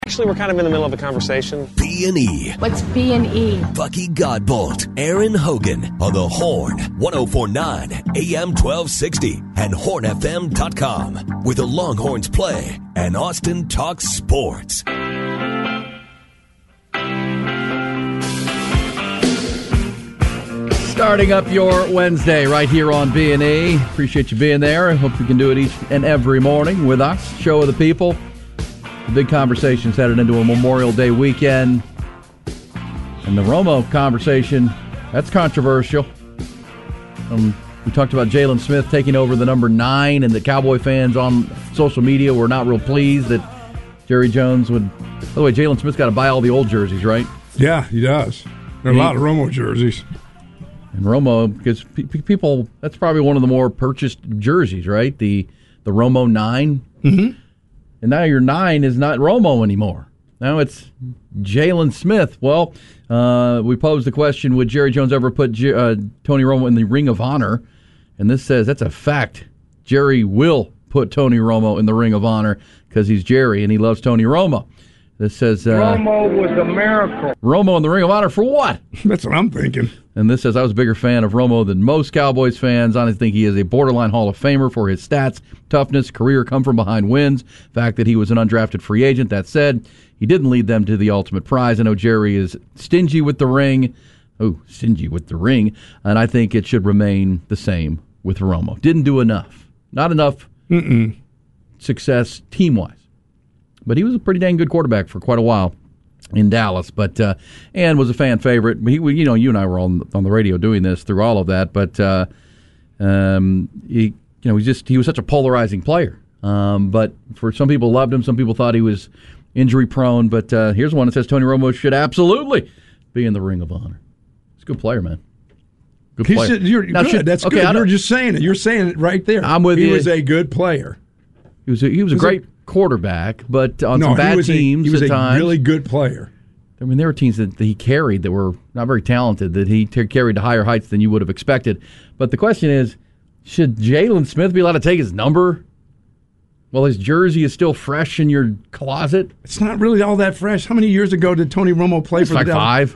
Actually, we're kind of in the middle of a conversation. B&E. What's B&E? Bucky Godbolt, Aaron Hogan on the Horn, 104.9 AM 1260 and hornfm.com, where the Longhorns play and Austin talks sports. Starting up your Wednesday right here on B&E. Appreciate you being there. I hope you can do it each and every morning with us. Show of the people. The big conversation's headed into a Memorial Day weekend. And the Romo conversation, that's controversial. We talked about Jalen Smith taking over the number 9, and the Cowboy fans on social media were not real pleased that Jerry Jones would... By the way, Jalen Smith's got to buy all the old jerseys, right? Yeah, he does. There are a lot of Romo jerseys. And Romo, because people, that's probably one of the more purchased jerseys, right? The Romo 9. Mm-hmm. And now your 9 is not Romo anymore. Now it's Jalen Smith. Well, we posed the question, would Jerry Jones ever put Tony Romo in the Ring of Honor? And this says that's a fact. Jerry will put Tony Romo in the Ring of Honor because he's Jerry and he loves Tony Romo. This says... Romo was a miracle. Romo in the Ring of Honor for what? That's what I'm thinking. And this says, I was a bigger fan of Romo than most Cowboys fans. I think he is a borderline Hall of Famer for his stats, toughness, career, come-from-behind wins, fact that he was an undrafted free agent. That said, he didn't lead them to the ultimate prize. I know Jerry is stingy with the ring. And I think it should remain the same with Romo. Didn't do enough. Not enough success team-wise. But he was a pretty dang good quarterback for quite a while in Dallas, and was a fan favorite. You and I were on the radio doing this through all of that. But he was such a polarizing player. But for some people loved him, some people thought he was injury prone. But here's one that says Tony Romo should absolutely be in the Ring of Honor. He's a good player, man. Good player. Good. That's good. You're just saying it. You're saying it right there. I'm with you. He was a good player. He was a great quarterback, but on some bad teams he was at times. A really good player. I mean, there were teams that he carried that were not very talented, that he carried to higher heights than you would have expected. But the question is, should Jalen Smith be allowed to take his number while his jersey is still fresh in your closet? It's not really all that fresh. How many years ago did Tony Romo play for the Devils?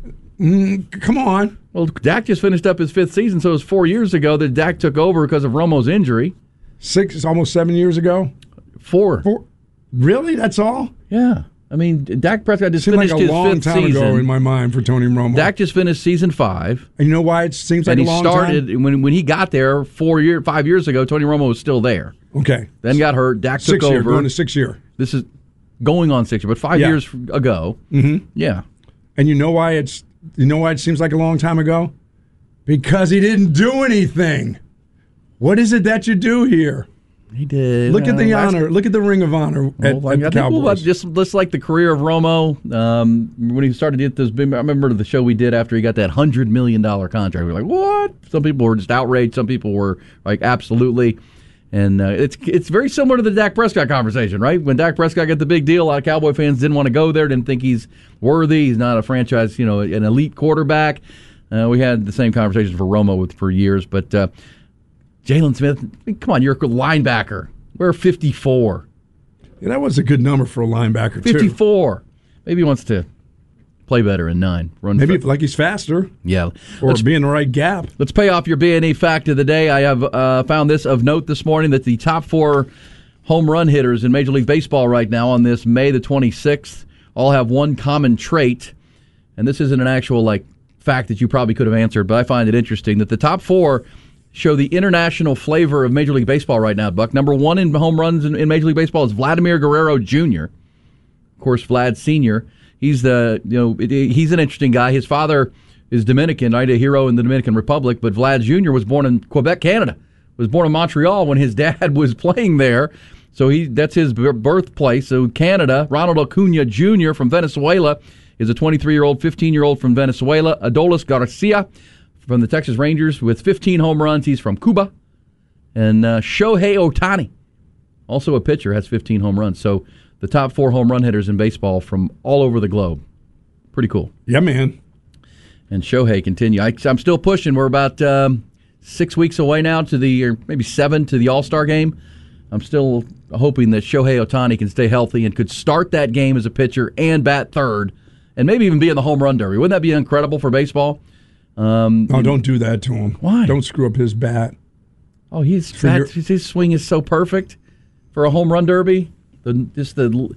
5. Come on. Well, Dak just finished up his 5th season, so it was 4 years ago that Dak took over because of Romo's injury. 6, almost 7 years ago? 4. Really? That's all? Yeah. I mean, Dak Prescott just finished like his 5th season. a long time ago in my mind for Tony Romo. Dak just finished season 5. And you know why it seems like a long time? And he started, when he got there 5 years ago, Tony Romo was still there. Okay. Then got hurt. Dak took over. Going to 6 year. This is going on 6 year, but 5 years ago. Mm-hmm. Yeah. And you know why it seems like a long time ago? Because he didn't do anything. What is it that you do here? He did. Look at the honor. Look at the Ring of Honor at the Cowboys. Just like the career of Romo, when he started to get this big, I remember the show we did after he got that $100 million contract. We were like, what? Some people were just outraged. Some people were like, absolutely. And it's very similar to the Dak Prescott conversation, right? When Dak Prescott got the big deal, a lot of Cowboy fans didn't want to go there, didn't think he's worthy. He's not a franchise, an elite quarterback. We had the same conversation for Romo for years, but Jalen Smith, come on, you're a linebacker. We're 54. Yeah, that was a good number for a linebacker, 54. Maybe he wants to play better in 9. Maybe like he's faster. Yeah. Or be in the right gap. Let's pay off your B&E fact of the day. I have found this of note this morning that the top 4 home run hitters in Major League Baseball right now on this May the 26th all have one common trait. And this isn't an actual fact that you probably could have answered, but I find it interesting that the top 4 show the international flavor of Major League Baseball right now, Buck. Number 1 in home runs in Major League Baseball is Vladimir Guerrero Jr. Of course, Vlad Sr. He's he's an interesting guy. His father is Dominican, right? A hero in the Dominican Republic, but Vlad Jr. was born in Quebec, Canada. Was born in Montreal when his dad was playing there. So that's his birthplace. So Canada, Ronald Acuna Jr. from Venezuela is a 23-year-old, 15-year-old from Venezuela. Adolis Garcia from the Texas Rangers with 15 home runs. He's from Cuba. And Shohei Ohtani, also a pitcher, has 15 home runs. So the top 4 home run hitters in baseball from all over the globe. Pretty cool. Yeah, man. And Shohei continue. I'm still pushing. We're about 6 weeks away now or maybe 7 to the All-Star game. I'm still hoping that Shohei Ohtani can stay healthy and could start that game as a pitcher and bat third and maybe even be in the home run derby. Wouldn't that be incredible for baseball? No, don't do that to him. Why? Don't screw up his bat. Oh, his swing is so perfect for a home run derby. The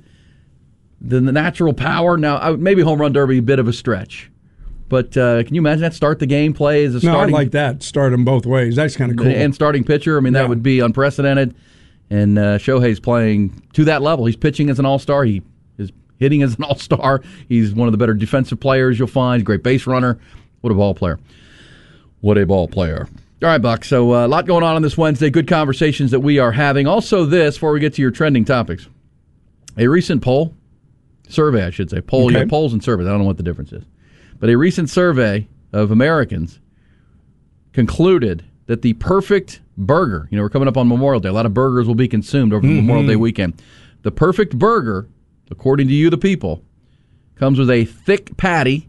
natural power. Now, maybe home run derby a bit of a stretch, but can you imagine that? Start the game, play as a starting. No, I like that. Start them both ways. That's kind of cool. And starting pitcher. I mean, that would be unprecedented. And Shohei's playing to that level. He's pitching as an all-star. He is hitting as an all-star. He's one of the better defensive players you'll find. He's a great base runner. What a ball player. What a ball player. All right, Buck. So a lot going on this Wednesday. Good conversations that we are having. Also this, before we get to your trending topics, a recent survey, I should say. You have polls and surveys. I don't know what the difference is. But a recent survey of Americans concluded that the perfect burger, we're coming up on Memorial Day. A lot of burgers will be consumed over the Memorial Day weekend. The perfect burger, according to you, the people, comes with a thick patty,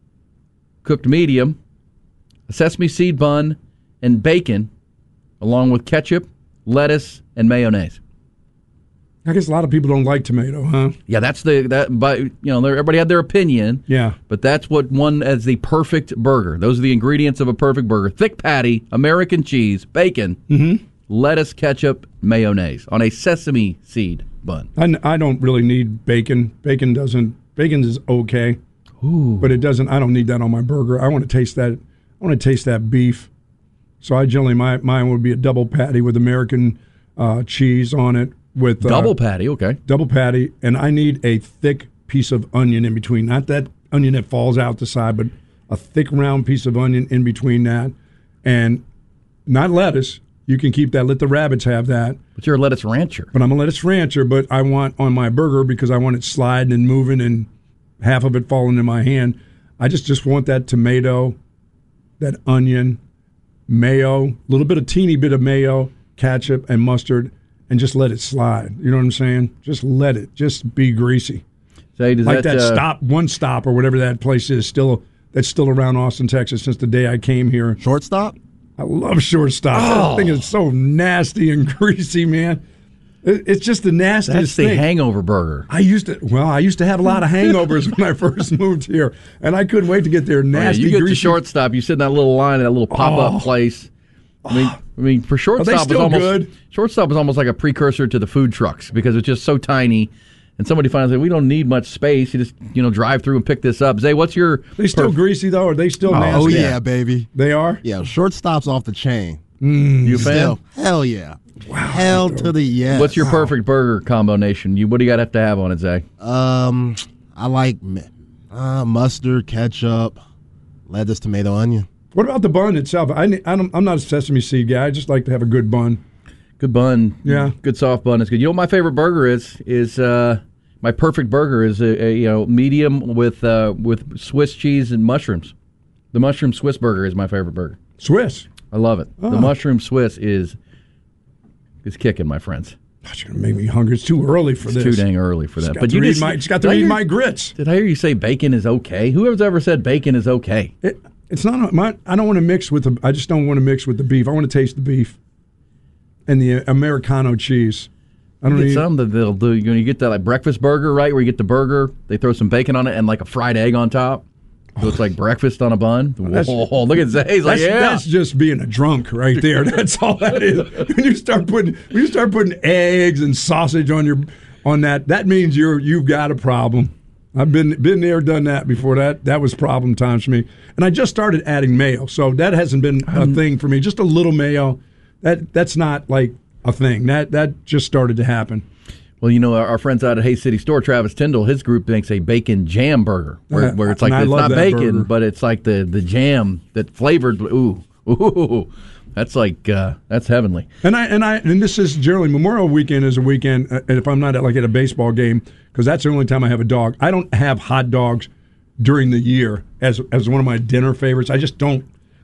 cooked medium, a sesame seed bun, and bacon, along with ketchup, lettuce, and mayonnaise. I guess a lot of people don't like tomato, huh? Yeah, everybody had their opinion. Yeah. But that's what won as the perfect burger. Those are the ingredients of a perfect burger. Thick patty, American cheese, bacon, lettuce, ketchup, mayonnaise on a sesame seed bun. I don't really need bacon. Bacon is okay. Ooh. But it doesn't. I don't need that on my burger. I want to taste that. I want to taste that beef. So I generally mine would be a double patty with American cheese on it. With double patty, okay. Double patty, and I need a thick piece of onion in between. Not that onion that falls out the side, but a thick round piece of onion in between that, and not lettuce. You can keep that. Let the rabbits have that. But you're a lettuce rancher. But I'm a lettuce rancher. But I want on my burger because I want it sliding and moving and half of it falling in my hand. I just want that tomato, that onion, mayo, a teeny bit of mayo, ketchup, and mustard. And just let it slide. You know what I'm saying? Just let it. Just be greasy. Say, like that One Stop or whatever that place is that's still around Austin, Texas since the day I came here. Shortstop? I love Shortstop. Oh. I think it's so nasty and greasy, man. It's just the nastiest thing. That's the hangover burger. I used to have a lot of hangovers when I first moved here, and I couldn't wait to get their nasty, you get greasy. to Shortstop, you sit in that little line in that little pop-up place. I mean, for Shortstop, good? Shortstop is almost like a precursor to the food trucks because it's just so tiny. And somebody finally said, we don't need much space. You just drive through and pick this up. Zay, what's your? They still greasy though? Or are they still nasty? Oh yeah, baby. They are. Yeah, Shortstop's off the chain. You a fan? Still, hell yeah. Wow. Hell to the yes. What's your perfect burger combination? What do you got to have on it, Zay? I like mustard, ketchup, lettuce, tomato, onion. What about the bun itself? I'm not a sesame seed guy. I just like to have a good bun. Good bun. Yeah. Good soft bun is good. You know what my favorite burger is my perfect burger is a medium with Swiss cheese and mushrooms. The mushroom Swiss burger is my favorite burger. Swiss. I love it. Oh. The mushroom Swiss is kicking, my friends. Gosh, you're going to make me hungry. It's too early for this. Too dang early for that. But you just got to read my grits. Did I hear you say bacon is okay? Whoever's ever said bacon is okay? It's not. I don't want to mix with I just don't want to mix with the beef. I want to taste the beef and the Americano cheese. I don't get some that they'll do. You get that like breakfast burger, right? Where you get the burger, they throw some bacon on it and like a fried egg on top. So it's like breakfast on a bun. Whoa, look at Zay. He's like, yeah. That's just being a drunk right there. That's all that is. When you start putting eggs and sausage on that means you've got a problem. I've been there, done that before. That was problem times for me. And I just started adding mayo, so that hasn't been a thing for me. Just a little mayo. That's not like a thing. That just started to happen. Well, our friends out at Hayes City Store, Travis Tyndall, his group makes a bacon jam burger, where it's like it's not bacon, burger. But it's like the jam that flavored. Ooh, that's like that's heavenly. And this is generally Memorial Weekend is a weekend. If I'm not at a baseball game, because that's the only time I have a dog. I don't have hot dogs during the year as one of my dinner favorites. I just don't.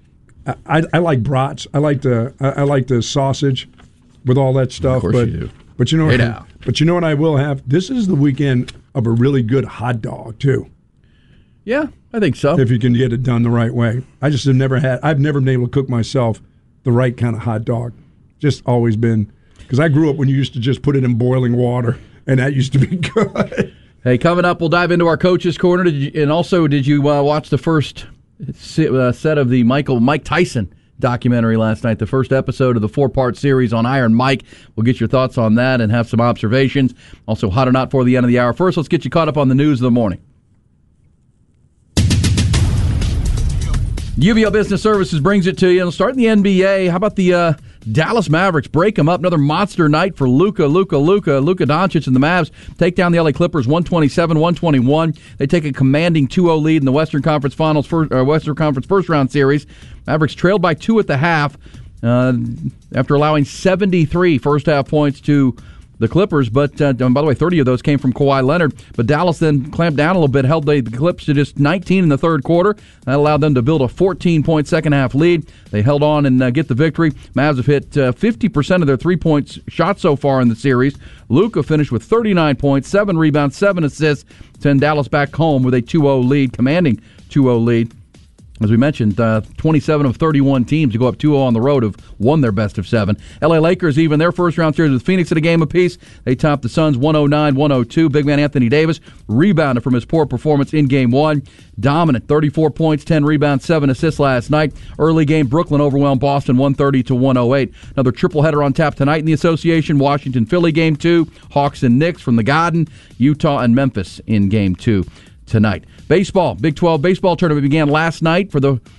I like brats. I like the sausage with all that stuff. Of course you do. But you know what I will have? This is the weekend of a really good hot dog too. Yeah, I think so. If you can get it done the right way. I've never been able to cook myself the right kind of hot dog. Just always been Because I grew up when you used to just put it in boiling water, and that used to be good. Hey, coming up, we'll dive into our Coach's Corner. Did you watch the first set of the Mike Tyson documentary last night, the first episode of the 4-part series on Iron Mike? We'll get your thoughts on that and have some observations. Also, hot or not for the end of the hour. First, let's get you caught up on the news of the morning. UBEO Business Services brings it to you. And starting the NBA, how about the Dallas Mavericks? Break them up. Another monster night for Luka Doncic and the Mavs take down the LA Clippers 127-121. They take a commanding 2-0 lead in the Western Conference first round series. Mavericks trailed by 2 at the half after allowing 73 first half points to the Clippers, but by the way, 30 of those came from Kawhi Leonard. But Dallas then clamped down a little bit, held the Clips to just 19 in the third quarter. That allowed them to build a 14-point second-half lead. They held on and get the victory. Mavs have hit 50% of their three-point shots so far in the series. Luka finished with 39 points, 7 rebounds, 7 assists, send Dallas back home with a 2-0 lead, commanding 2-0 lead. As we mentioned, 27 of 31 teams to go up 2-0 on the road have won their best of 7. LA Lakers even their first-round series with Phoenix at a game apiece. They topped the Suns 109-102. Big man Anthony Davis rebounded from his poor performance in Game 1. Dominant, 34 points, 10 rebounds, 7 assists last night. Early game, Brooklyn overwhelmed Boston 130-108. Another triple header on tap tonight in the association. Washington-Philly Game 2. Hawks and Knicks from the Garden. Utah and Memphis in Game 2 tonight. Baseball, Big 12 baseball tournament began last night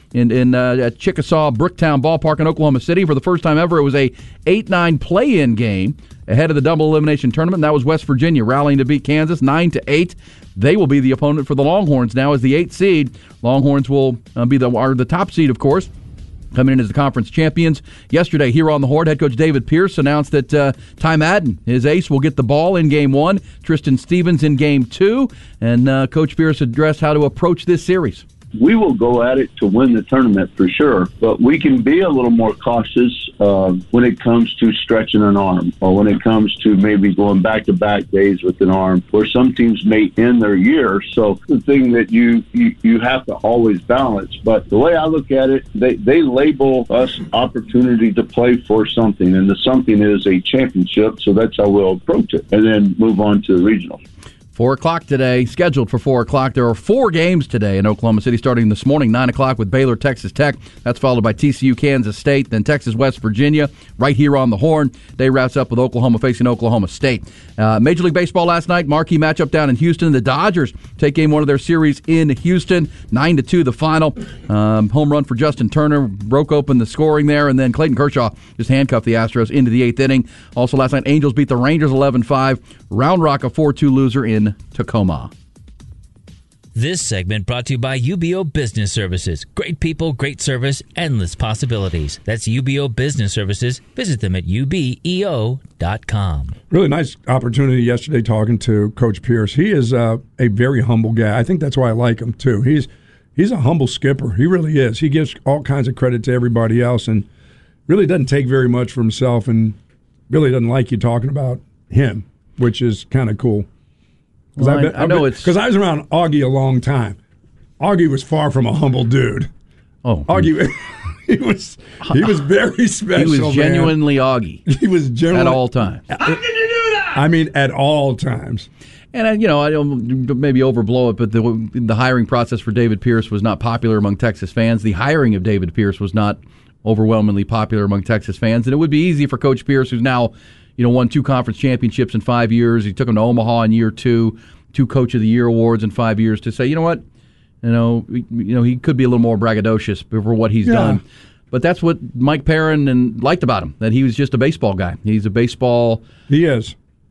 at Chickasaw Brooktown Ballpark in Oklahoma City. For the first time ever, it was a 8-9 play-in game ahead of the double elimination tournament. And that was West Virginia rallying to beat Kansas 9-8. They will be the opponent for the Longhorns now as the 8th seed. Longhorns will be the top seed, of course, coming in as the conference champions. Yesterday, here on the Horn, head coach David Pierce announced that Ty Madden, his ace, will get the ball in Game 1. Tristan Stevens in Game 2. And Coach Pierce addressed how to approach this series. We will go at it to win the tournament for sure, but we can be a little more cautious when it comes to stretching an arm, or when it comes to maybe going back-to-back days with an arm, where some teams may end their year. So the thing that you have to always balance. But the way I look at it, they label us opportunity to play for something, and the something is a championship, so that's how we'll approach it, and then move on to the regional. 4 o'clock today, scheduled for 4 o'clock. There are 4 games today in Oklahoma City, starting this morning, 9 o'clock with Baylor, Texas Tech. That's followed by TCU, Kansas State, then Texas, West Virginia, right here on the Horn. Day wraps up with Oklahoma facing Oklahoma State. Major League Baseball last night, marquee matchup down in Houston. The Dodgers take Game 1 of their series in Houston, 9-2 the final. Home run for Justin Turner broke open the scoring there, and then Clayton Kershaw just handcuffed the Astros into the 8th inning. Also last night, Angels beat the Rangers 11-5. Round Rock a 4-2 loser in Tacoma. This segment brought to you by UBEO Business Services. Great people, great service, endless possibilities. That's UBEO Business Services. Visit them at ubeo.com. Really nice opportunity yesterday talking to Coach Pierce. He is a very humble guy. I think that's why I like him, too. He's a humble skipper. He really is. He gives all kinds of credit to everybody else and really doesn't take very much for himself, and really doesn't like you talking about him, which is kind of cool. Well, I know it's because I was around Augie a long time. Augie was far from a humble dude. Oh, Augie, he was very special. He was genuinely Augie. He was genuinely at all times. How can you do that? I mean, at all times. And I don't maybe overblow it, but the hiring process for David Pierce was not popular among Texas fans. The hiring of David Pierce was not overwhelmingly popular among Texas fans, and it would be easy for Coach Pierce, who's now won 2 conference championships in 5 years. He took him to Omaha in year 2, 2 Coach of the Year awards in 5 years, to say, you know what, he could be a little more braggadocious for what he's done. But that's what Mike Perrin liked about him, that he was just a baseball guy. He's a baseball. He is.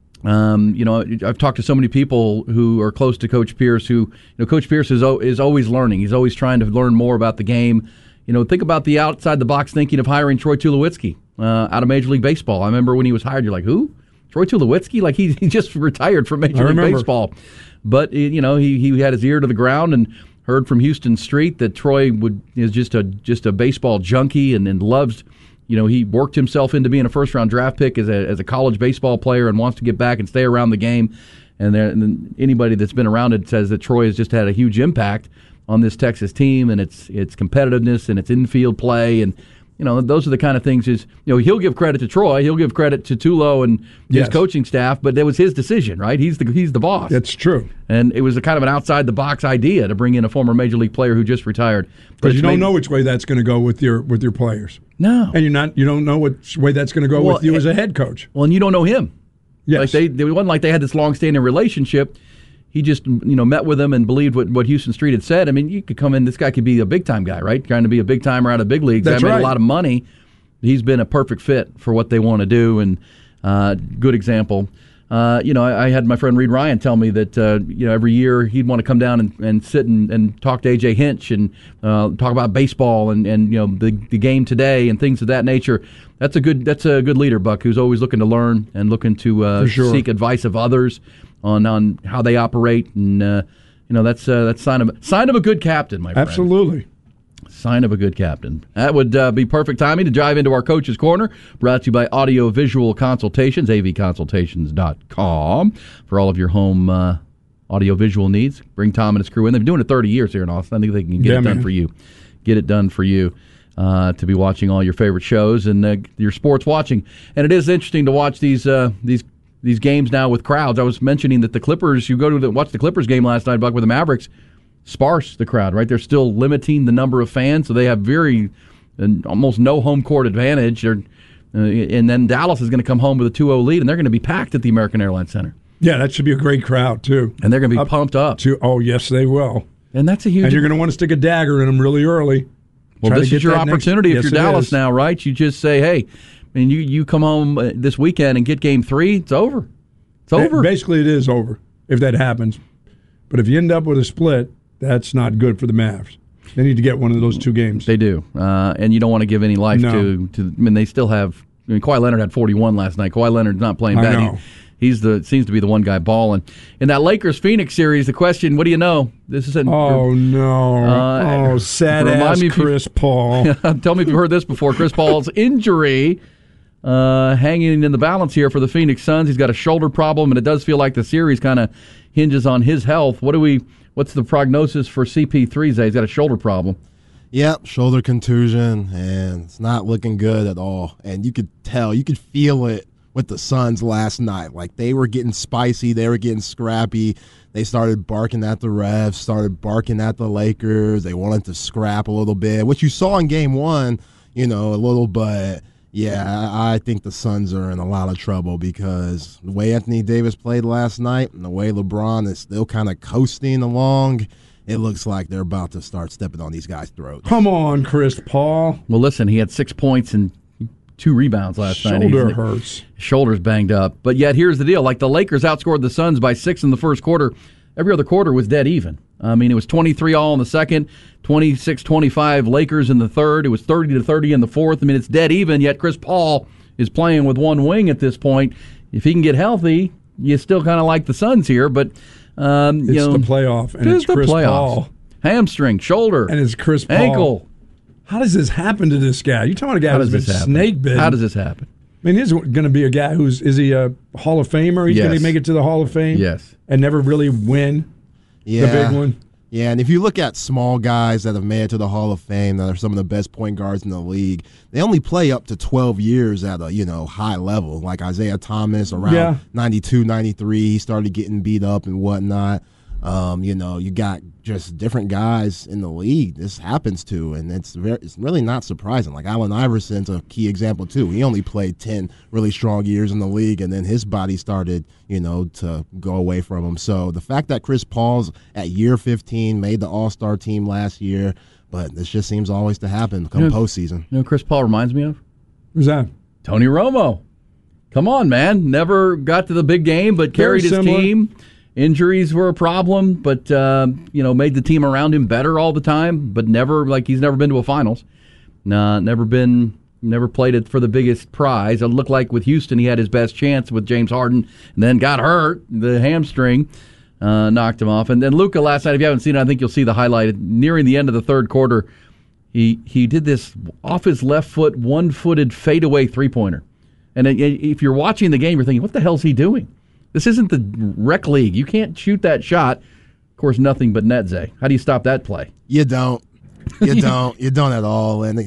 I've talked to so many people who are close to Coach Pierce who, Coach Pierce is always learning. He's always trying to learn more about the game. Think about the outside-the-box thinking of hiring Troy Tulowitzki out of Major League Baseball. I remember when he was hired, you're like, who? Troy Tulowitzki? Like, he just retired from Major League Baseball. But, he had his ear to the ground and heard from Houston Street that Troy is just a baseball junkie and loves, he worked himself into being a first-round draft pick as a college baseball player and wants to get back and stay around the game. And anybody that's been around it says that Troy has just had a huge impact on this Texas team and its competitiveness and its infield play. And those are the kind of things he'll give credit to Troy, he'll give credit to Tulo and his coaching staff, but it was his decision, right? He's the boss. That's true. And it was a kind of an outside-the-box idea to bring in a former Major League player who just retired. Because you don't know which way that's going to go with your players. No. And you don't know which way that's going to go with you as a head coach. Well, and you don't know him. Yes. It wasn't like they had this long-standing relationship. He just, met with them and believed what Houston Street had said. I mean, you could come in, this guy could be a big-time guy, right? Trying to be a big-timer out of big leagues. That's made right. a lot of money. He's been a perfect fit for what they want to do, and good example. I had my friend Reed Ryan tell me that, every year he'd want to come down and sit and talk to A.J. Hinch and talk about baseball and the game today and things of that nature. That's a good leader, Buck, who's always looking to learn and looking to seek advice of others on how they operate, and that's sign of a good captain, my friend. Absolutely. Sign of a good captain. That would be perfect timing to dive into our Coach's Corner, brought to you by Audio Visual Consultations, avconsultations.com, for all of your home audio-visual needs. Bring Tom and his crew in. They've been doing it 30 years here in Austin. I think they can get it done for you. Get it done for you to be watching all your favorite shows and your sports watching. And it is interesting to watch these games now with crowds. I was mentioning that the Clippers, you go to watch the Clippers game last night, Buck, with the Mavericks, sparse the crowd, right? They're still limiting the number of fans, so they have almost no home court advantage. And then Dallas is going to come home with a 2-0 lead, and they're going to be packed at the American Airlines Center. Yeah, that should be a great crowd, too. And they're going to be pumped up. Oh, yes, they will. And that's a huge... And you're going to want to stick a dagger in them really early. Well, this is your opportunity if you're Dallas now, right? You just say, hey, and you come home this weekend and get Game 3, it's over. It's over. Basically, it is over if that happens. But if you end up with a split, that's not good for the Mavs. They need to get one of those two games. They do. And you don't want to give any life to they still have... Kawhi Leonard had 41 last night. Kawhi Leonard's not playing bad. I know. He's seems to be the one guy balling. In that Lakers-Phoenix series, the question, what do you know? This is sad ass Chris Paul. Tell me if you've heard this before. Chris Paul's injury hanging in the balance here for the Phoenix Suns. He's got a shoulder problem, and it does feel like the series kind of hinges on his health. What's the prognosis for CP3? He's got a shoulder problem. Yep, shoulder contusion, and it's not looking good at all. And you could feel it with the Suns last night. Like, they were getting spicy, they were getting scrappy. They started barking at the refs, started barking at the Lakers. They wanted to scrap a little bit, which you saw in Game 1, a little, but yeah, I think the Suns are in a lot of trouble because the way Anthony Davis played last night and the way LeBron is still kind of coasting along, it looks like they're about to start stepping on these guys' throats. Come on, Chris Paul. Well, listen, he had 6 points and 2 rebounds last night. Shoulder hurts. Shoulder's banged up. But yet, here's the deal. Like, the Lakers outscored the Suns by 6 in the first quarter. Every other quarter was dead even. I mean, it was 23-all in the second, 26-25 Lakers in the third. It was 30-30 in the fourth. I mean, it's dead even, yet Chris Paul is playing with one wing at this point. If he can get healthy, you still kind of like the Suns here, but... it's the playoff, and it's Chris Paul. Hamstring, shoulder, and it's Chris Paul. Ankle. How does this happen to this guy? You're talking about a guy who's been snake bitten. How does this happen? I mean, he's going to be a guy is he a Hall of Famer? He's going to make it to the Hall of Fame? Yes. And never really win the big one? Yeah, and if you look at small guys that have made it to the Hall of Fame that are some of the best point guards in the league, they only play up to 12 years at a high level. Like Isaiah Thomas around 92, 93, he started getting beat up and whatnot. You got just different guys in the league this happens to, and it's really not surprising. Like Allen Iverson's a key example too. He only played 10 really strong years in the league, and then his body started, to go away from him. So the fact that Chris Paul's at year 15 made the All-Star team last year, but this just seems always to happen come postseason. You know Chris Paul reminds me of? Who's that? Tony Romo. Come on, man. Never got to the big game, but carried his team. Injuries were a problem, but made the team around him better all the time. But he's never been to a finals. Never played it for the biggest prize. It looked like with Houston, he had his best chance with James Harden, and then got hurt. The hamstring knocked him off. And then Luka last night, if you haven't seen it, I think you'll see the highlight nearing the end of the third quarter. He did this off his left foot, one-footed fadeaway three-pointer. And if you're watching the game, you're thinking, what the hell's he doing? This isn't the rec league. You can't shoot that shot. Of course, nothing but net, Zay. How do you stop that play? You don't. You don't at all. And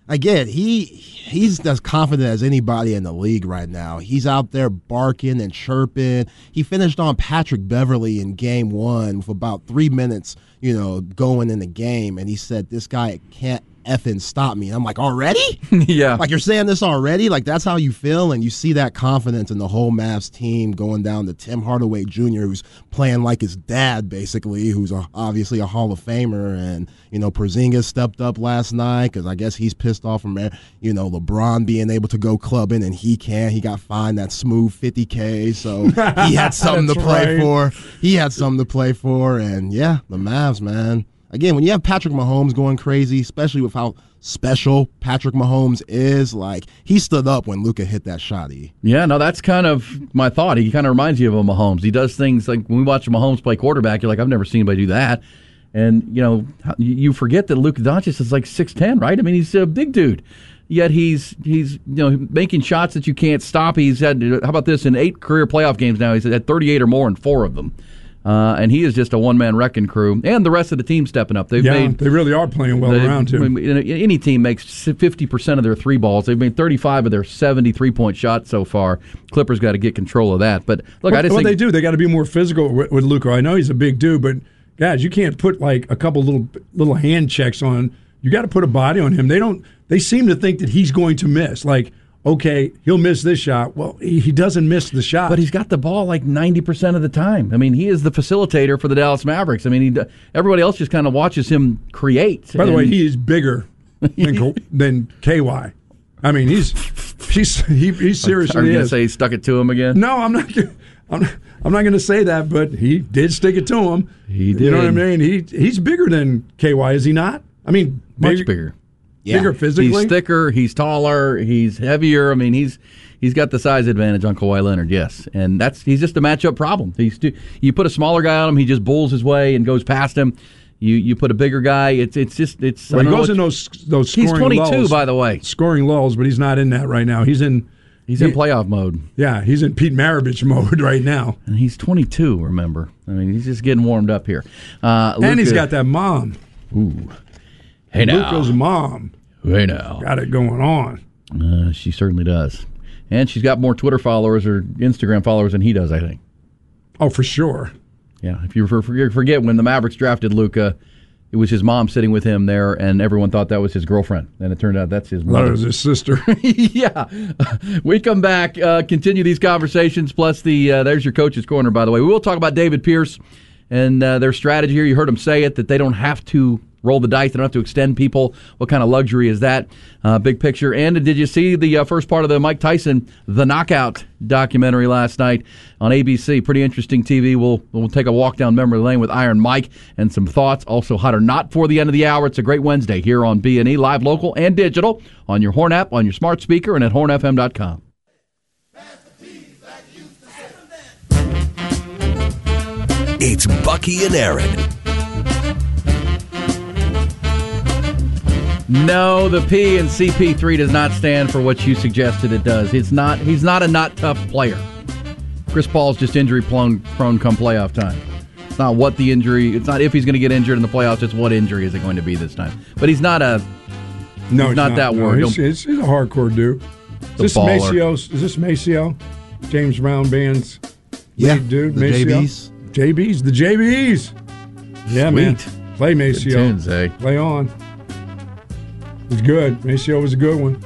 again, he's as confident as anybody in the league right now. He's out there barking and chirping. He finished on Patrick Beverley in game 1 with about 3 minutes, going in the game, and he said, "This guy can't effing stop me." And I'm like, already? Yeah. Like, you're saying this already? Like, that's how you feel? And you see that confidence in the whole Mavs team going down to Tim Hardaway Jr., who's playing like his dad, basically, who's obviously a Hall of Famer. And, Porzingis stepped up last night because I guess he's pissed off from, LeBron being able to go clubbing and he can't. He got fined that smooth $50K, so he had something to play for. He had something to play for. And, yeah, the Mavs, man. Again, when you have Patrick Mahomes going crazy, especially with how special Patrick Mahomes is, like, he stood up when Luka hit that shot. Yeah, no, that's kind of my thought. He kind of reminds you of a Mahomes. He does things like when we watch Mahomes play quarterback, you're like, I've never seen anybody do that. And, you forget that Luka Doncic is like 6'10", right? I mean, he's a big dude. Yet he's making shots that you can't stop. He's had, how about this, in 8 career playoff games now, he's had 38 or more in 4 of them. And he is just a one-man wrecking crew, and the rest of the team stepping up. They really are playing well around him. Any team makes 50% of their 3 balls. They've made 35 of their 70 3-point shots so far. Clippers got to get control of that. But look, I just think they do. They got to be more physical with Luka. I know he's a big dude, but guys, you can't put like a couple little hand checks on. You got to put a body on him. They seem to think that he's going to miss. Like, okay, he'll miss this shot. Well, he doesn't miss the shot. But he's got the ball like 90% of the time. I mean, he is the facilitator for the Dallas Mavericks. I mean, everybody else just kind of watches him create. By the way, he is bigger than KY. I mean, he seriously is. Are you going to say he stuck it to him again? No, I'm not. I'm not going to say that, but he did stick it to him. He did. You know what I mean? He's bigger than KY, is he not? I mean, much bigger. Yeah. Bigger physically? He's thicker, he's taller, he's heavier. I mean, he's got the size advantage on Kawhi Leonard, yes. And he's just a matchup problem. You put a smaller guy on him, he just bulls his way and goes past him. You put a bigger guy, it's well, he goes in those scoring He's 22, lulls, by the way. Scoring lulls, but he's not in that right now. He's in playoff mode. Yeah, he's in Pete Maravich mode right now. And he's 22, remember. I mean, he's just getting warmed up here. And he's got that mom. Ooh. Hey, now. Luka's mom. Hey, now. Got it going on. She certainly does. And she's got more Twitter followers or Instagram followers than he does, I think. Oh, for sure. Yeah, if you forget when the Mavericks drafted Luka, it was his mom sitting with him there, and everyone thought that was his girlfriend. And it turned out that's his mother. That was his sister. Yeah. We come back, continue these conversations, plus there's your coach's corner, by the way. We will talk about David Pierce and their strategy here. You heard him say it, that they don't have to roll the dice. They don't have to extend people. What kind of luxury is that? Big picture. And did you see the first part of the Mike Tyson, The Knockout documentary last night on ABC? Pretty interesting TV. We'll take a walk down memory lane with Iron Mike and some thoughts. Also hot or not for the end of the hour. It's a great Wednesday here on B&E, live, local, and digital, on your Horn app, on your smart speaker, and at hornfm.com. It's Bucky and Aaron. No, the P in CP3 does not stand for what you suggested it does. He's not a not tough player. Chris Paul's just injury prone come playoff time. It's not what the injury. It's not if he's going to get injured in the playoffs. It's what injury is it going to be this time. But he's not a. No, he's not that word. He's a hardcore dude. Is this Maceo? James Brown band's lead dude. The Maceo? JBs. The JBs. Yeah, Sweet. man. Play Maceo. Good tunes, eh? Play on. It's good. Maceo was a good one.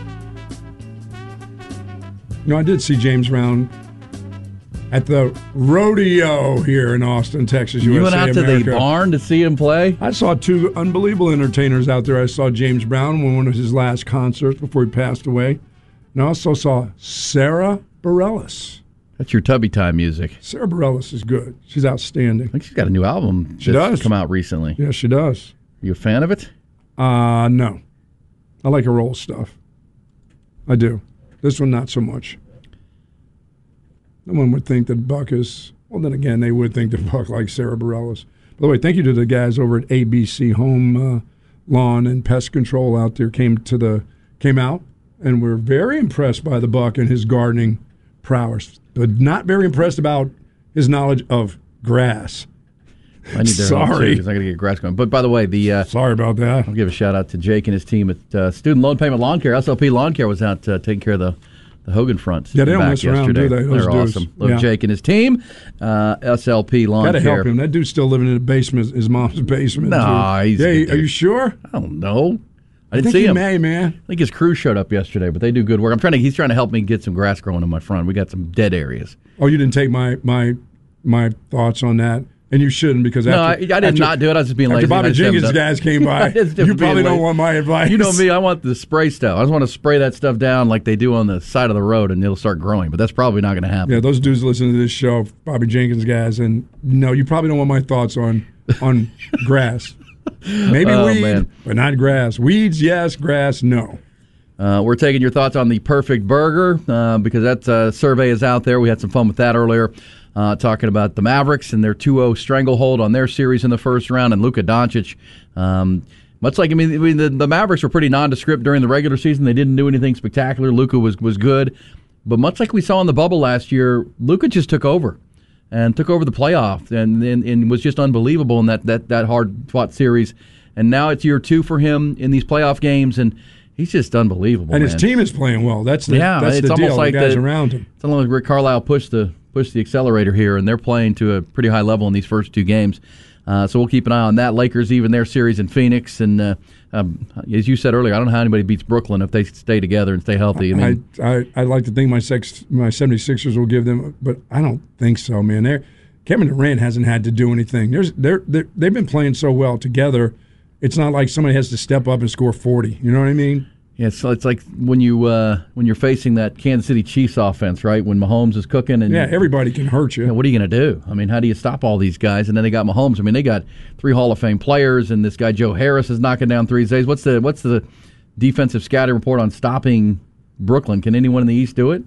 I did see James Brown at the rodeo here in Austin, Texas, USA, You went out America. to the barn to see him play? I saw 2 unbelievable entertainers out there. I saw James Brown on one of his last concerts before he passed away. And I also saw Sarah Bareilles. That's your Tubby Time music. Sarah Bareilles is good. She's outstanding. I think she's got a new album that's come out recently. Yeah, she does. You a fan of it? No. I like her old stuff. I do. This one, not so much. No one would think that Buck is... Well, then again, they would think that Buck likes Sarah Bareilles. By the way, thank you to the guys over at ABC Home Lawn and Pest Control out there. Came out, and we're very impressed by the Buck and his gardening prowess, but not very impressed about his knowledge of grass. I need their help, Sorry. because I got to get grass going. But by the way, sorry about that. I'll give a shout out to Jake and his team at Student Loan Payment Lawn Care. SLP Lawn Care was out taking care of the Hogan front. Yeah, they don't mess around, do they? Those They're dudes. awesome. Love Yeah. Jake and his team. SLP Lawn Gotta Care. help him. That dude's still living in the basement, his mom's basement. No, too. he's yeah. good Are you dude. sure? I don't know. I I didn't think see he him. may, man. I think his crew showed up yesterday, but they do good work. He's trying to help me get some grass growing in my front. We got some dead areas. Oh, you didn't take my thoughts on that, and you shouldn't because I did not do it. I was just being lazy. After Bobby I just haven't Jenkins done it. guys came by, It's just you being probably don't lazy. want my advice. You know me, I want the spray stuff. I just want to spray that stuff down like they do on the side of the road, and it'll start growing. But that's probably not going to happen. Yeah, those dudes listen to this show, Bobby Jenkins guys, and no, you probably don't want my thoughts on grass. Maybe weed, man. but not grass. Weeds, yes. Grass, no. We're taking your thoughts on the perfect burger because that survey is out there. We had some fun with that earlier, talking about the Mavericks and their 2-0 stranglehold on their series in the first round, and Luka Doncic. Much like the Mavericks were pretty nondescript during the regular season. They didn't do anything spectacular. Luka was good, but much like we saw in the bubble last year, Luka just took over. And took over the playoff and was just unbelievable in that hard-fought series. And now it's year 2 for him in these playoff games, and he's just unbelievable. And man. his team is playing well. That's the it's almost deal. like the guys around him. It's almost like Rick Carlisle pushed the accelerator here, and they're playing to a pretty high level in these first 2 games. So we'll keep an eye on that. Lakers, even their series in Phoenix, and as you said earlier, I don't know how anybody beats Brooklyn if they stay together and stay healthy. I like to think my 76ers will give them, but I don't think so, man. Kevin Durant hasn't had to do anything. They've been playing so well together. It's not like somebody has to step up and score 40. You know what I mean? Yeah, so it's like when you're facing that Kansas City Chiefs offense, right? When Mahomes is cooking, and everybody can hurt you. What are you going to do? I mean, how do you stop all these guys? And then they got Mahomes. I mean, they got 3 Hall of Fame players, and this guy Joe Harris is knocking down threes. What's the defensive scouting report on stopping Brooklyn? Can anyone in the East do it?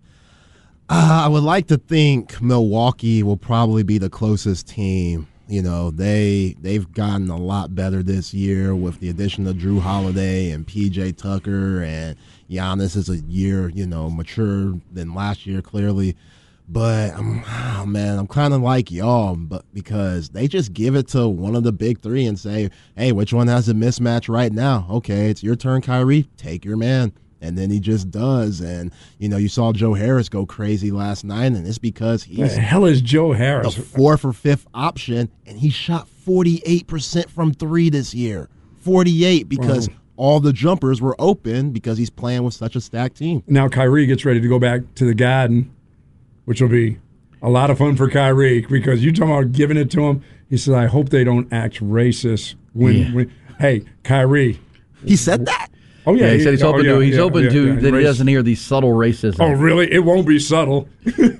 I would like to think Milwaukee will probably be the closest team. You know, they've gotten a lot better this year with the addition of Drew Holiday and PJ Tucker, and Giannis is a year, mature than last year, clearly. But, I'm kind of like y'all, but because they just give it to one of the big 3 and say, hey, which one has a mismatch right now? Okay, it's your turn, Kyrie. Take your man. And then he just does. And, you saw Joe Harris go crazy last night, and it's because he's the hell is Joe Harris? The 4th or 5th option, and he shot 48% from 3 this year. 48 because all the jumpers were open because he's playing with such a stacked team. Now Kyrie gets ready to go back to the Garden, which will be a lot of fun for Kyrie because you talking about giving it to him. He said, I hope they don't act racist when hey, Kyrie. He said that? Oh, yeah. He said he's open to that he doesn't hear these subtle racism. Oh, really? It won't be subtle.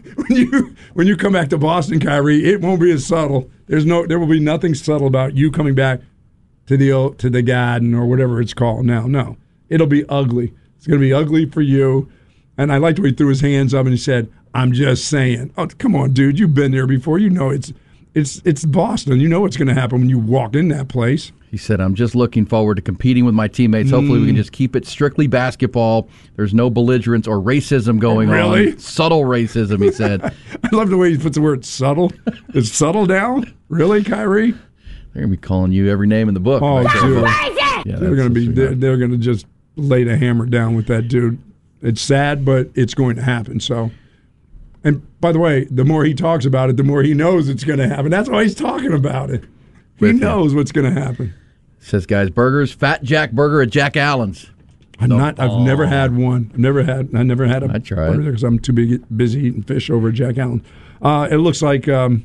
when you come back to Boston, Kyrie, it won't be as subtle. There will be nothing subtle about you coming back to the Garden or whatever it's called now. No. It'll be ugly. It's going to be ugly for you. And I liked the way he threw his hands up and he said, I'm just saying. Oh, come on, dude. You've been there before. You know it's Boston. You know what's going to happen when you walk in that place. He said, I'm just looking forward to competing with my teammates. Hopefully we can just keep it strictly basketball. There's no belligerence or racism going on. Subtle racism, he said. I love the way he puts the word subtle. Is subtle down? Really, Kyrie? They're going to be calling you every name in the book. Oh, dude. Yeah, they're going to just lay the hammer down with that dude. It's sad, but it's going to happen. So, and by the way, the more he talks about it, the more he knows it's going to happen. That's why he's talking about it. He knows what's going to happen. Says, guys, burgers, Fat Jack Burger at Jack Allen's. I've never had one. I never had a burger because I'm too busy eating fish over at Jack Allen. It looks like the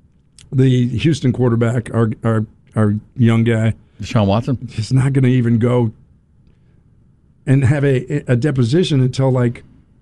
Houston quarterback, our young guy, Deshaun Watson, is not going to even go and have a deposition until like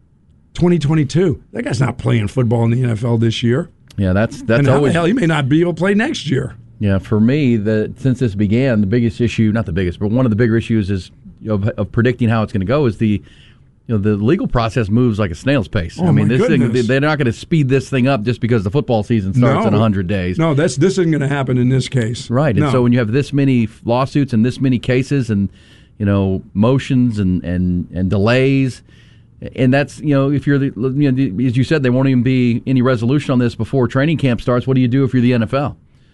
2022. That guy's not playing football in the NFL this year. Yeah, that's and always. How the hell he may not be able to play next year. Yeah, for me, since this began, the biggest issue, not the biggest, but one of the bigger issues is of predicting how it's going to go is the legal process moves like a snail's pace. Oh, I mean, this thing, they're not going to speed this thing up just because the football season starts in 100 days. No, this isn't going to happen in this case. Right, and so when you have this many lawsuits and this many cases and motions and delays, and that's if you're as you said, there won't even be any resolution on this before training camp starts. What do you do if you're the NFL?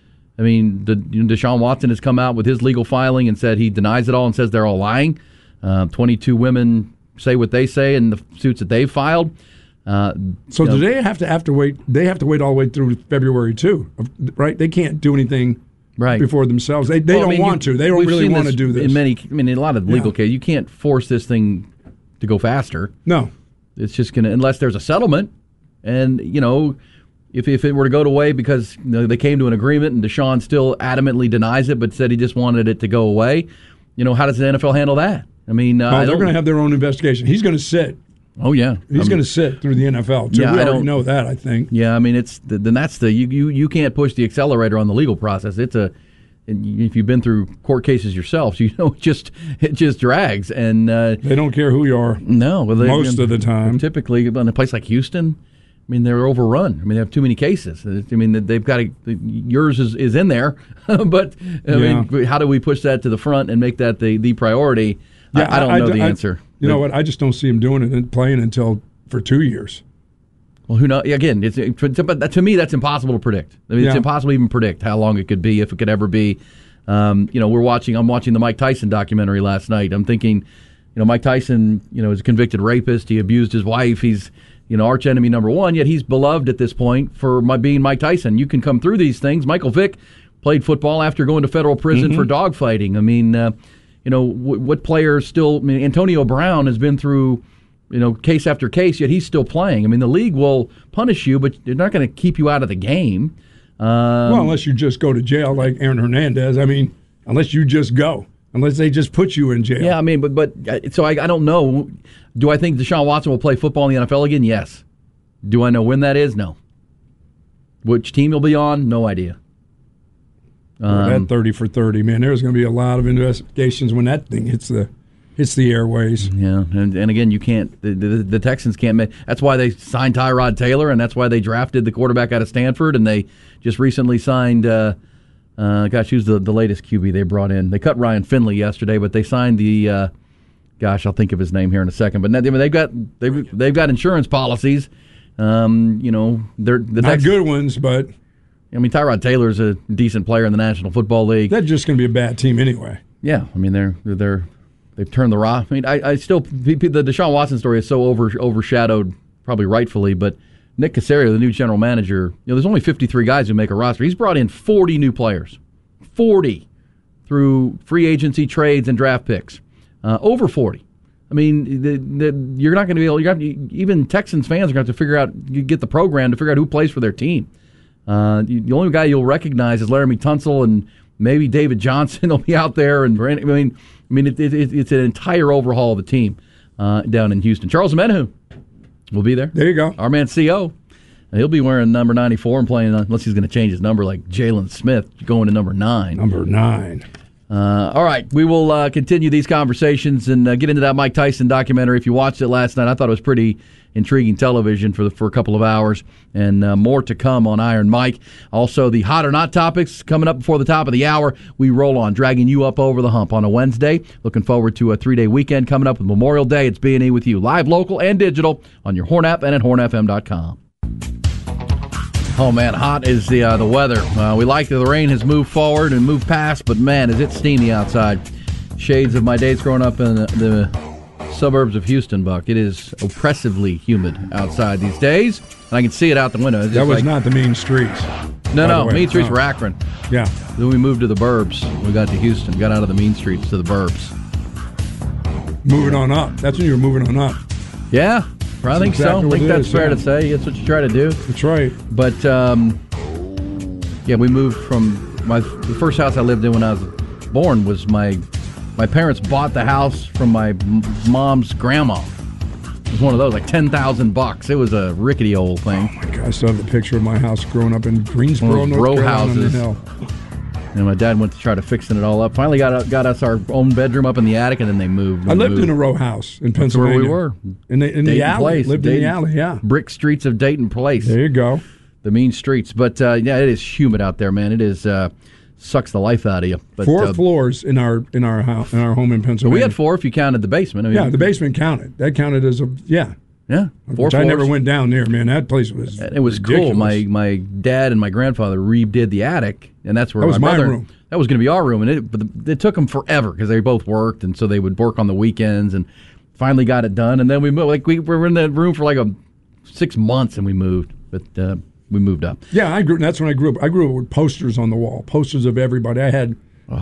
I mean, Deshaun Watson has come out with his legal filing and said he denies it all and says they're all lying. 22 women say what they say in the suits that they've filed. So do they have to wait? They have to wait all the way through February too, right? They can't do anything before themselves. They don't want to. They don't really want to do this. In a lot of legal cases, you can't force this thing to go faster. No, it's just going to, unless there's a settlement, and if it were to go away because they came to an agreement and Deshaun still adamantly denies it, but said he just wanted it to go away. How does the NFL handle that? I mean, they're going to have their own investigation. He's going to sit. Oh yeah, he's going to sit through the NFL too. Yeah, we already know that. I think. Yeah, I mean, you can't push the accelerator on the legal process. If you've been through court cases yourself, it just drags, and they don't care who you are. No, most of the time. Typically, in a place like Houston, I mean, they're overrun. I mean, they have too many cases. I mean, they've got yours is in there, but I mean, how do we push that to the front and make that the priority? Yeah, I don't know the answer. You know what? I just don't see him doing it and playing until for 2 years. Well, who knows? Again, but to me, that's impossible to predict. I mean, it's impossible to even predict how long it could be, if it could ever be. I'm watching the Mike Tyson documentary last night. I'm thinking, Mike Tyson, is a convicted rapist. He abused his wife. He's, arch enemy number one. Yet he's beloved at this point for being Mike Tyson. You can come through these things. Michael Vick played football after going to federal prison for dogfighting. I mean, what players still? I mean, Antonio Brown has been through, case after case, yet he's still playing. I mean, the league will punish you, but they're not going to keep you out of the game. Well, unless you just go to jail like Aaron Hernandez. I mean, unless you just go. Unless they just put you in jail. Yeah, I mean, but so I don't know. Do I think Deshaun Watson will play football in the NFL again? Yes. Do I know when that is? No. Which team he'll be on? No idea. That 30 for 30, man. There's going to be a lot of investigations when that thing hits the airways. Yeah, and again, you can't. The Texans can't make. That's why they signed Tyrod Taylor, and that's why they drafted the quarterback out of Stanford, and they just recently signed. Who's the latest QB they brought in? They cut Ryan Finley yesterday, but they signed the. I'll think of his name here in a second. But they've got insurance policies. They're not good ones, but. I mean, Tyrod Taylor's a decent player in the National Football League. That's just going to be a bad team anyway. Yeah, I mean they've turned the rock. I mean, I still the Deshaun Watson story is so overshadowed, probably rightfully. But Nick Caserio, the new general manager, there's only 53 guys who make a roster. He's brought in 40 new players, 40 through free agency, trades, and draft picks. Over 40. I mean, you're not going to be able. Even Texans fans are going to have to figure out. You get the program to figure out who plays for their team. The only guy you'll recognize is Laramie Tunsil, and maybe David Johnson will be out there. And I mean, it's an entire overhaul of the team down in Houston. Charles Omenihu will be there. There you go. Our man CO. He'll be wearing number 94 and playing, unless he's going to change his number like Jalen Smith, going to number 9. Number 9. All right, we will continue these conversations and get into that Mike Tyson documentary. If you watched it last night, I thought it was pretty intriguing television for a couple of hours, and more to come on Iron Mike. Also, the hot or not topics coming up before the top of the hour. We roll on, dragging you up over the hump on a Wednesday. Looking forward to a 3-day weekend coming up with Memorial Day. It's B&E with you, live, local, and digital on your Horn app and at hornfm.com. Oh, man, hot is the weather. We like that the rain has moved forward and moved past, but, man, is it steamy outside. Shades of my days growing up in the suburbs of Houston, Buck. It is oppressively humid outside these days, and I can see it out the window. That was not the mean streets. No, mean streets were Akron. Yeah. Then we moved to the burbs. We got to Houston, got out of the mean streets to the burbs. Moving on up. That's when you were moving on up. Yeah. I think exactly so. I think that's fair to say. That's what you try to do. That's right. But, we moved from the first house I lived in when I was born was my parents bought the house from my mom's grandma. It was one of those, like $10,000. It was a rickety old thing. Oh, my God. I still have a picture of my house growing up in Greensboro, North row Carolina. Houses. And my dad went to try to fixing it all up. Finally got us our own bedroom up in the attic, and then they moved. I lived in a row house in Pennsylvania. That's where we were. In the alley. Place. Lived in the alley, yeah. Brick streets of Dayton Place. There you go. The mean streets. But, it is humid out there, man. It is sucks the life out of you. But, 4 floors in our house, in our home in Pennsylvania. We had 4 if you counted the basement. The basement counted. That counted as Yeah, which I never went down there, man. That place was It was ridiculous. cool. My dad and my grandfather redid the attic, and that's where that was my brother, room. That was going to be our room, and it took them forever because they both worked, and so they would work on the weekends, and finally got it done. And then we moved. Like we were in that room for 6 months, and we moved. But we moved up. Yeah, that's when I grew up. I grew up with posters on the wall, posters of everybody. I had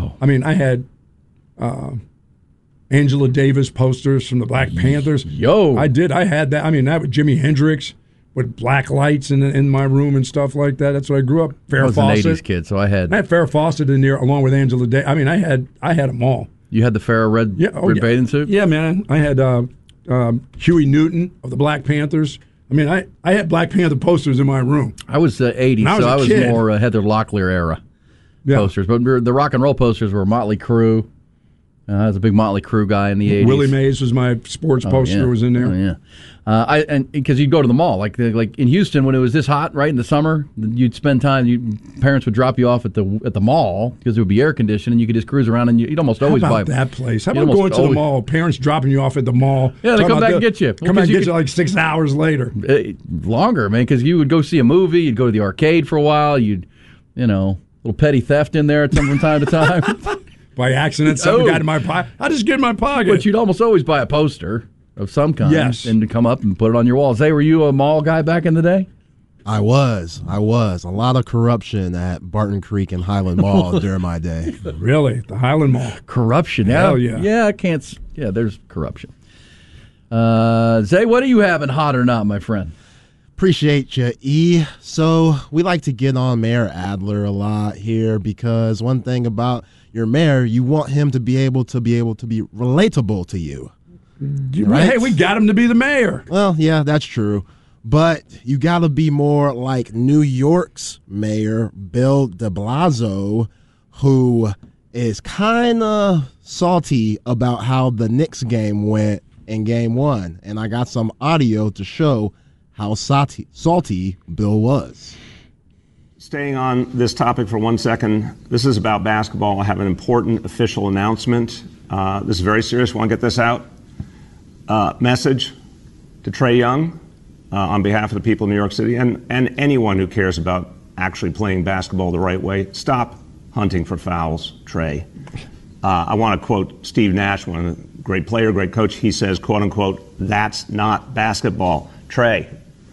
Angela Davis posters from the Black Panthers. Yo, I did. I had that. I mean, that with Jimi Hendrix with black lights in my room and stuff like that. That's what I grew up. I was Fawcett. an '80s kid, so I had Farrah Fawcett in there along with Angela Davis. I mean, I had them all. You had the Farrah red bathing suit? Yeah, man. I had Huey Newton of the Black Panthers. I mean, I had Black Panther posters in my room. I was 80s, so I was more Heather Locklear era posters. But the rock and roll posters were Motley Crue. I was a big Motley Crue guy in the 80s. Willie Mays was my sports poster was in there. Oh, yeah. And because you'd go to the mall, like in Houston when it was this hot, right in the summer, you'd spend time. Parents would drop you off at the mall because it would be air conditioned, and you could just cruise around, and you'd almost always buy that place. How about going to the mall? Parents dropping you off at the mall. Yeah, they come back and get you. Come back and get you like 6 hours later. Longer, man, because you would go see a movie, you'd go to the arcade for a while, you'd little petty theft in there from time to time. By accident, something got in my pocket. I just get in my pocket. But you'd almost always buy a poster of some kind, and to come up and put it on your wall. Zay, were you a mall guy back in the day? I was. A lot of corruption at Barton Creek and Highland Mall during my day. Really? The Highland Mall? Corruption, Hell yeah. Yeah, I can't. Yeah, there's corruption. Zay, what are you having, hot or not, my friend? Appreciate you, E. So we like to get on Mayor Adler a lot here because one thing about your mayor, you want him to be able to be relatable to you. Right? Hey, we got him to be the mayor. Well, yeah, that's true. But you got to be more like New York's mayor, Bill de Blasio, who is kind of salty about how the Knicks game went in Game 1. And I got some audio to show how salty Bill was. Staying on this topic for 1 second, this is about basketball. I have an important official announcement. This is very serious. Want to get this out? Message to Trae Young on behalf of the people of New York City and anyone who cares about actually playing basketball the right way. Stop hunting for fouls, Trae. I want to quote Steve Nash, one great player, great coach. He says, quote unquote, "That's not basketball." Trae,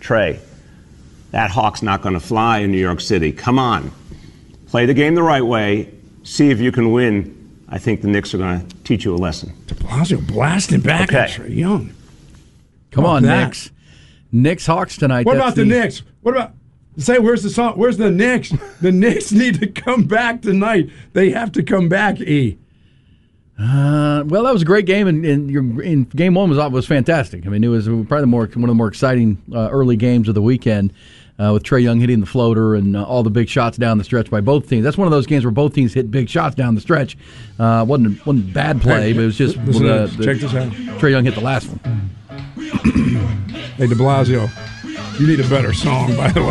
that hawk's not going to fly in New York City. Come on. Play the game the right way. See if you can win. I think the Knicks are going to teach you a lesson. De Blasio blasting back at Trae Young. Come on, Knicks. Knicks Hawks tonight. What about the Knicks? What about say where's the song? Where's the Knicks? The Knicks need to come back tonight. They have to come back, E. Well, that was a great game, and in Game 1 was fantastic. I mean, it was probably one of the more exciting early games of the weekend with Trae Young hitting the floater and all the big shots down the stretch by both teams. That's one of those games where both teams hit big shots down the stretch. Wasn't bad play, but it was just check this out. Trae Young hit the last one. Hey, de Blasio, you need a better song, by the way.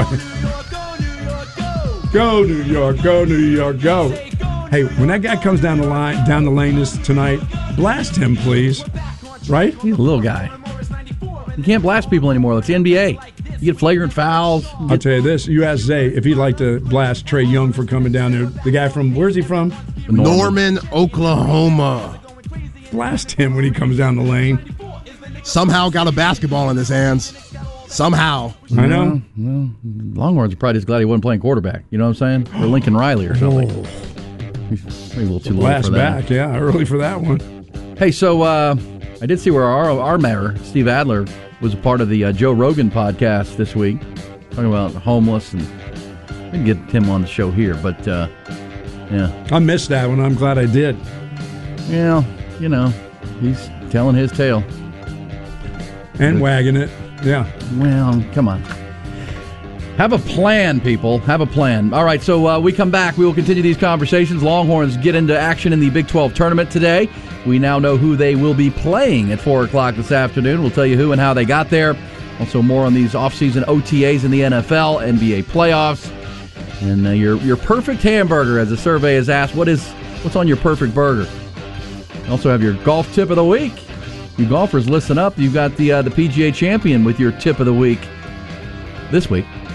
Go New York, go New York, go. Hey, when that guy comes down the lane tonight, blast him, please. Right? He's a little guy. You can't blast people anymore. It's the NBA. You get flagrant fouls. I'll tell you this. You ask Zay if he'd like to blast Trae Young for coming down there. The guy from, where's he from? Norman, Oklahoma. Blast him when he comes down the lane. Somehow got a basketball in his hands. Somehow. I know. Well, Longhorns are probably just glad he wasn't playing quarterback. You know what I'm saying? Or Lincoln Riley or something. He's maybe a little too late for that. Back, yeah, early for that one. Hey, so I did see where our mayor, Steve Adler, was a part of the Joe Rogan podcast this week, talking about the homeless, and we didn't get him on the show here, but yeah. I missed that one. I'm glad I did. Yeah, he's telling his tale. And wagging it, yeah. Well, come on. Have a plan, people. Have a plan. All right, so we come back. We will continue these conversations. Longhorns get into action in the Big 12 tournament today. We now know who they will be playing at 4 o'clock this afternoon. We'll tell you who and how they got there. Also more on these offseason OTAs in the NFL, NBA playoffs. And your perfect hamburger, as the survey has asked, what's on your perfect burger? We also have your golf tip of the week. You golfers, listen up. You've got the PGA champion with your tip of the week this week.